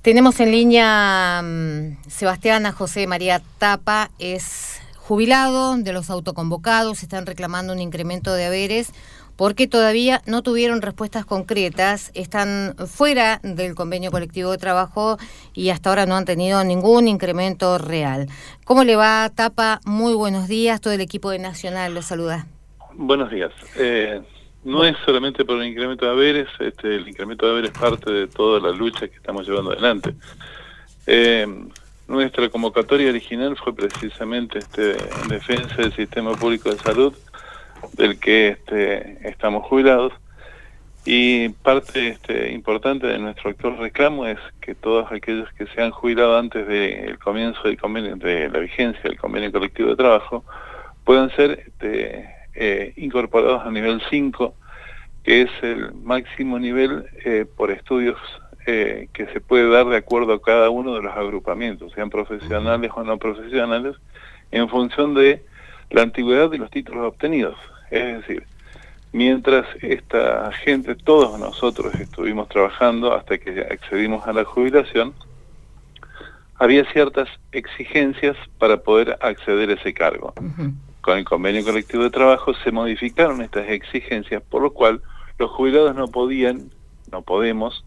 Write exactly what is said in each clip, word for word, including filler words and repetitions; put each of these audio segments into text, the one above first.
Tenemos en línea um, Sebastián a José María Tapa, es jubilado de los autoconvocados, están reclamando un incremento de haberes porque todavía no tuvieron respuestas concretas, están fuera del convenio colectivo de trabajo y hasta ahora no han tenido ningún incremento real. ¿Cómo le va, Tapa? Muy buenos días, todo el equipo de Nacional lo saluda. Buenos días. Eh, no es solamente por el incremento de haberes, este, el incremento de haberes es parte de toda la lucha que estamos llevando adelante. Eh, nuestra convocatoria original fue precisamente este, en defensa del sistema público de salud, del que este, estamos jubilados, y parte este, importante de nuestro actual reclamo es que todos aquellos que se han jubilado antes del comienzo del convenio, de la vigencia del convenio colectivo de trabajo, puedan ser este, eh, incorporados a nivel cinco, que es el máximo nivel eh, por estudios eh, que se puede dar de acuerdo a cada uno de los agrupamientos, sean profesionales o no profesionales, en función de la antigüedad de los títulos obtenidos. Es decir, mientras esta gente, todos nosotros estuvimos trabajando hasta que accedimos a la jubilación, había ciertas exigencias para poder acceder a ese cargo. Uh-huh. Con el convenio colectivo de trabajo se modificaron estas exigencias, por lo cual los jubilados no podían, no podemos,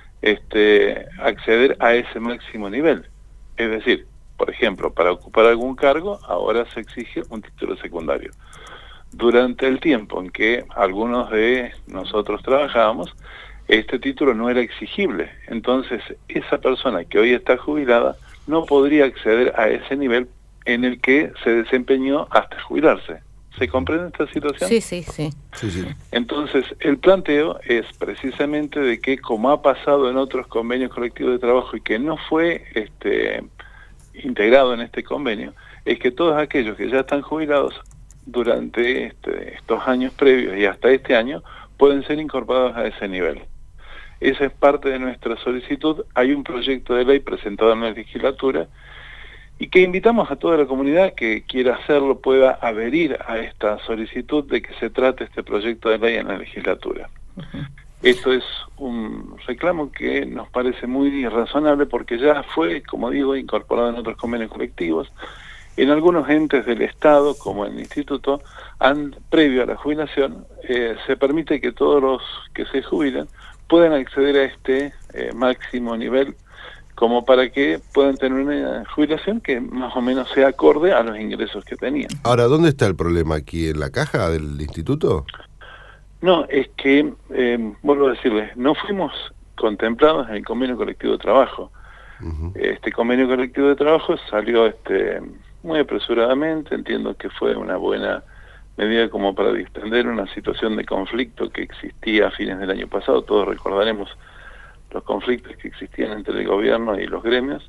este, acceder a ese máximo nivel. Es decir, por ejemplo, para ocupar algún cargo, ahora se exige un título secundario. Durante el tiempo en que algunos de nosotros trabajábamos, este título no era exigible. Entonces, esa persona que hoy está jubilada no podría acceder a ese nivel en el que se desempeñó hasta jubilarse. ¿Se comprende esta situación? Sí, sí, sí. sí, sí. Entonces, el planteo es precisamente de que, como ha pasado en otros convenios colectivos de trabajo y que no fue este, integrado en este convenio, es que todos aquellos que ya están jubilados durante este, estos años previos y hasta este año pueden ser incorporados a ese nivel. Esa es parte de nuestra solicitud. Hay un proyecto de ley presentado en la legislatura y que invitamos a toda la comunidad que quiera hacerlo pueda adherir a esta solicitud de que se trate este proyecto de ley en la legislatura. Uh-huh. Esto es un reclamo que nos parece muy razonable porque ya fue, como digo, incorporado en otros convenios colectivos. En algunos entes del Estado, como el Instituto, han, previo a la jubilación, eh, se permite que todos los que se jubilan puedan acceder a este eh, máximo nivel, como para que puedan tener una jubilación que más o menos sea acorde a los ingresos que tenían. Ahora, ¿dónde está el problema? ¿Aquí en la caja del instituto? No, es que, eh, vuelvo a decirles, no fuimos contemplados en el convenio colectivo de trabajo. Uh-huh. Este convenio colectivo de trabajo salió este muy apresuradamente, entiendo que fue una buena medida como para distender una situación de conflicto que existía a fines del año pasado. Todos recordaremos los conflictos que existían entre el gobierno y los gremios.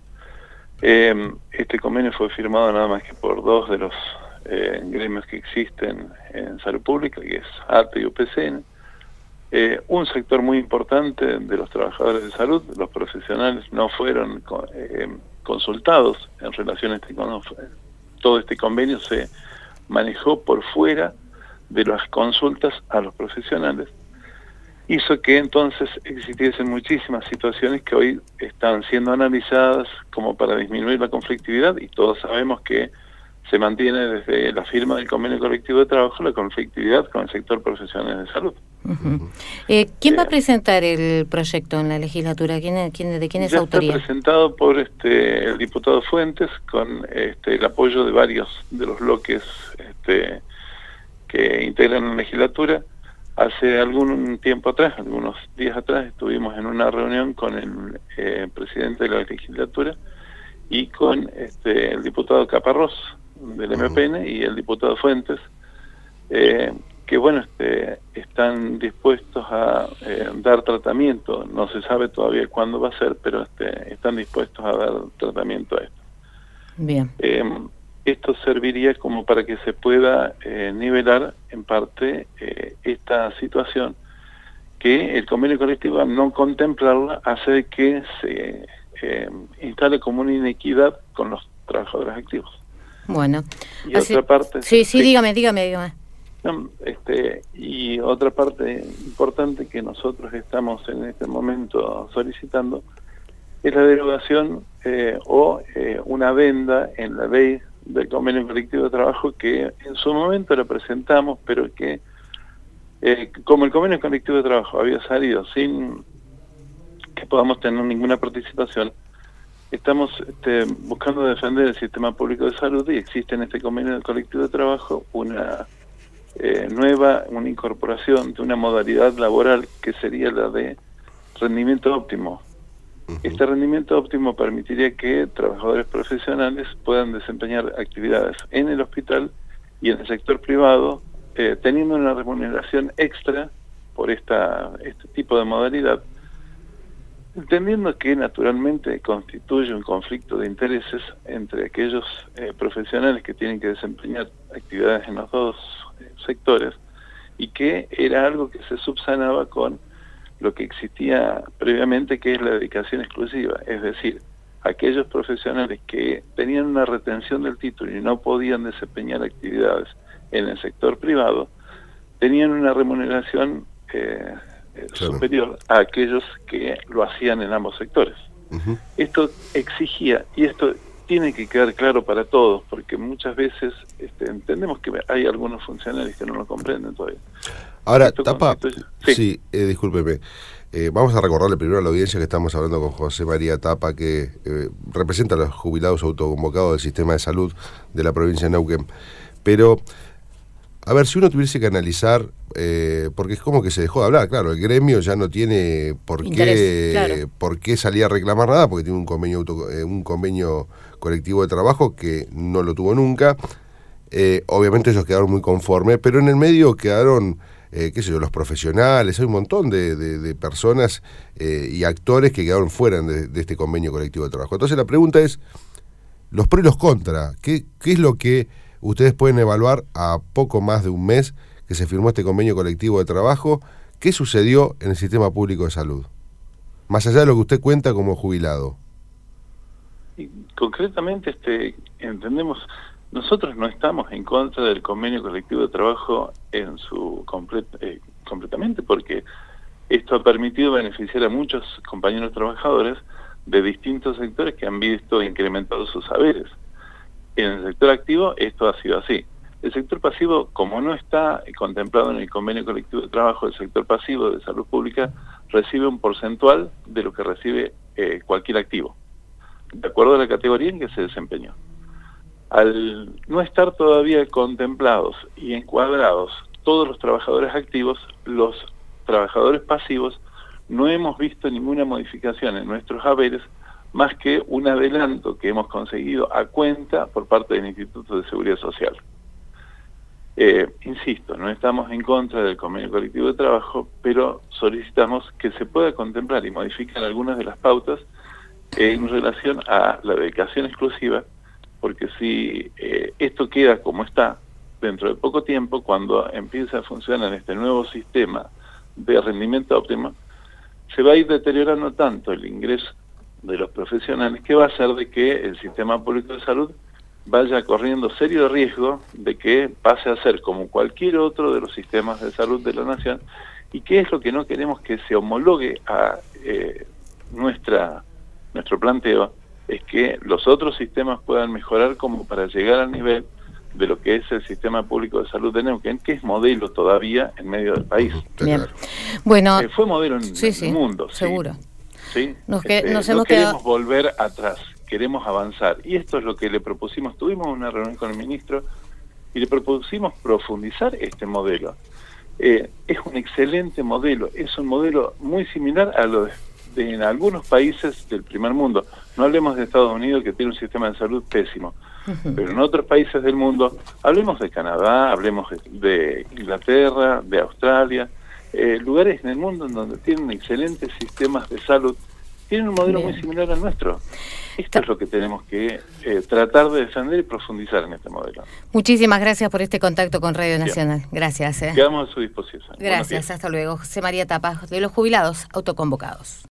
Eh, este convenio fue firmado nada más que por dos de los eh, gremios que existen en salud pública, que es A T E y U P C N. Eh, un sector muy importante de los trabajadores de salud, los profesionales, no fueron eh, consultados en relación a este convenio. Todo este convenio se manejó por fuera de las consultas a los profesionales. Hizo que entonces existiesen muchísimas situaciones que hoy están siendo analizadas como para disminuir la conflictividad, y todos sabemos que se mantiene desde la firma del convenio colectivo de trabajo la conflictividad con el sector profesional de salud. Uh-huh. eh, ¿Quién eh, va a presentar el proyecto en la legislatura? ¿Quién, quién, ¿De quién es ya autoría? Está presentado por este el diputado Fuentes con este, el apoyo de varios de los bloques este, que integran la legislatura. Hace algún tiempo atrás, algunos días atrás, estuvimos en una reunión con el eh, presidente de la legislatura y con este, el diputado Caparrós del M P N y el diputado Fuentes, eh, que bueno, este, están dispuestos a eh, dar tratamiento. No se sabe todavía cuándo va a ser, pero este, están dispuestos a dar tratamiento a esto. Bien. Eh, esto serviría como para que se pueda eh, nivelar en parte eh, esta situación, que el convenio colectivo, al no contemplarla, hace que se eh, instale como una inequidad con los trabajadores activos. Bueno. Y así, otra parte... Sí, sí, sí, dígame, dígame, dígame. No, este, y otra parte importante que nosotros estamos en este momento solicitando es la derogación eh, o eh, una venda en la ley del convenio colectivo de trabajo que en su momento la presentamos, pero que eh, como el convenio colectivo de trabajo había salido sin que podamos tener ninguna participación, estamos este, buscando defender el sistema público de salud y existe en este convenio colectivo de trabajo una eh, nueva, una incorporación de una modalidad laboral que sería la de rendimiento óptimo. Este rendimiento óptimo permitiría que trabajadores profesionales puedan desempeñar actividades en el hospital y en el sector privado, eh, teniendo una remuneración extra por esta este tipo de modalidad, entendiendo que naturalmente constituye un conflicto de intereses entre aquellos eh, profesionales que tienen que desempeñar actividades en los dos eh, sectores, y que era algo que se subsanaba con lo que existía previamente, que es la dedicación exclusiva, es decir, aquellos profesionales que tenían una retención del título y no podían desempeñar actividades en el sector privado, tenían una remuneración eh, claro. superior a aquellos que lo hacían en ambos sectores. Uh-huh. Esto exigía, y esto tiene que quedar claro para todos, porque muchas veces este, entendemos que hay algunos funcionarios que no lo comprenden todavía. Ahora, Tapa, sí, sí eh, discúlpeme, eh, vamos a recordarle primero a la audiencia que estamos hablando con José María Tapa, que eh, representa a los jubilados autoconvocados del sistema de salud de la provincia de Neuquén. Pero, a ver, si uno tuviese que analizar, eh, porque es como que se dejó de hablar, claro, el gremio ya no tiene por Interés, qué claro. por qué salir a reclamar nada, porque tiene un convenio auto, eh, un convenio colectivo de trabajo que no lo tuvo nunca. Eh, obviamente ellos quedaron muy conformes, pero en el medio quedaron, eh, qué sé yo, los profesionales, hay un montón de, de, de personas eh, y actores que quedaron fuera de, de este convenio colectivo de trabajo. Entonces la pregunta es, los pros y los contras, ¿qué, qué es lo que ustedes pueden evaluar a poco más de un mes que se firmó este convenio colectivo de trabajo? ¿Qué sucedió en el sistema público de salud? Más allá de lo que usted cuenta como jubilado. Y concretamente este entendemos, nosotros no estamos en contra del convenio colectivo de trabajo en su complet, eh, completamente, porque esto ha permitido beneficiar a muchos compañeros trabajadores de distintos sectores que han visto incrementados sus saberes. En el sector activo esto ha sido así. El sector pasivo, como no está contemplado en el convenio colectivo de trabajo, el sector pasivo de salud pública recibe un porcentual de lo que recibe eh, cualquier activo, de acuerdo a la categoría en que se desempeñó. Al no estar todavía contemplados y encuadrados todos los trabajadores activos, los trabajadores pasivos no hemos visto ninguna modificación en nuestros haberes, más que un adelanto que hemos conseguido a cuenta por parte del Instituto de Seguridad Social. Eh, insisto, no estamos en contra del convenio colectivo de trabajo, pero solicitamos que se pueda contemplar y modificar algunas de las pautas en relación a la dedicación exclusiva, porque si eh, esto queda como está, dentro de poco tiempo, cuando empiece a funcionar este nuevo sistema de rendimiento óptimo, se va a ir deteriorando tanto el ingreso de los profesionales que va a hacer de que el sistema público de salud vaya corriendo serio riesgo de que pase a ser como cualquier otro de los sistemas de salud de la nación, y que es lo que no queremos que se homologue a eh, nuestra nuestro planteo, es que los otros sistemas puedan mejorar como para llegar al nivel de lo que es el sistema público de salud de Neuquén, que es modelo todavía en medio del país. Bien. Bueno, eh, fue modelo en, sí, en sí, el mundo. Seguro. Sí. ¿Sí? Nos, que, este, nos no hemos queremos quedado... volver atrás, queremos avanzar. Y esto es lo que le propusimos. Tuvimos una reunión con el ministro y le propusimos profundizar este modelo. Eh, es un excelente modelo, es un modelo muy similar a lo de, de en algunos países del primer mundo. No hablemos de Estados Unidos, que tiene un sistema de salud pésimo, uh-huh. pero en otros países del mundo, hablemos de Canadá, hablemos de, de Inglaterra, de Australia, eh, lugares en el mundo en donde tienen excelentes sistemas de salud, tienen un modelo Bien. muy similar al nuestro. Esto es lo que tenemos que eh, tratar de defender y profundizar en este modelo. Muchísimas gracias por este contacto con Radio Nacional. Bien. Gracias. Eh. Quedamos a su disposición. Gracias, hasta luego. José María Tapa, de los jubilados autoconvocados.